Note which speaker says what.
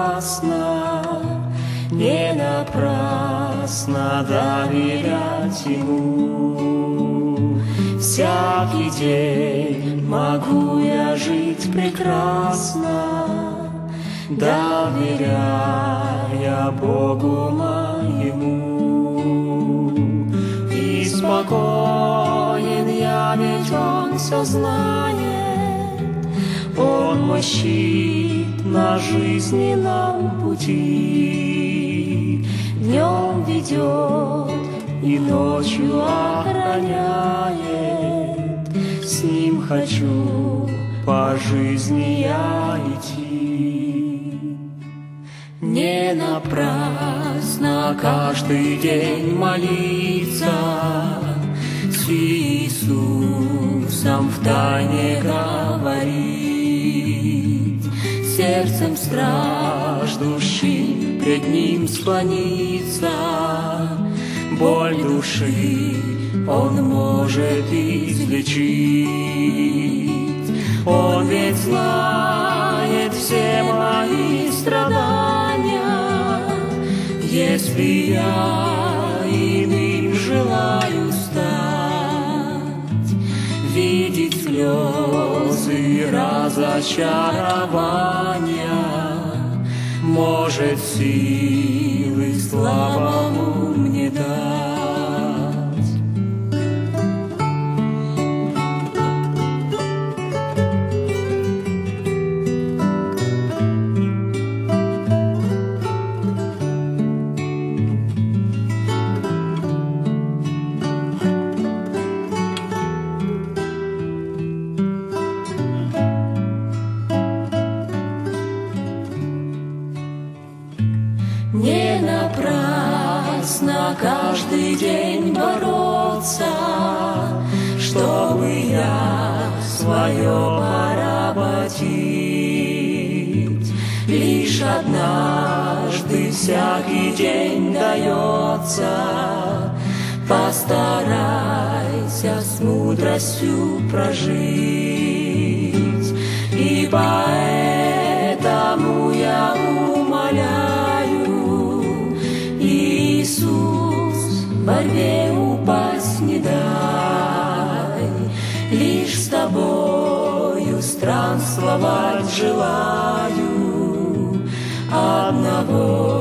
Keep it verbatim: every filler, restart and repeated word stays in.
Speaker 1: прекрасно, не напрасно доверять Ему. Всякий день могу я жить прекрасно, доверяя Богу моему. И спокоен я, ведь Он все знает, Он мой щит на жизненном пути. Днем ведет и ночью охраняет, с Ним хочу по жизни я идти. Не напрасно каждый день молиться, с Иисусом втайне говорить, сердцем страждущим пред Ним склониться. Боль души Он может излечить, Он ведь знает все мои страдания. Если я иным желаю стать, видеть слезы разочарования, может силы слабому мне дать. Не напрасно каждый день бороться, чтобы я свое поработить. Лишь однажды всякий день дается, постарайся с мудростью прожить. И поэтому я умоляю, Иисус, в борьбе упасть не дай, лишь с Тобою странствовать желаю, одного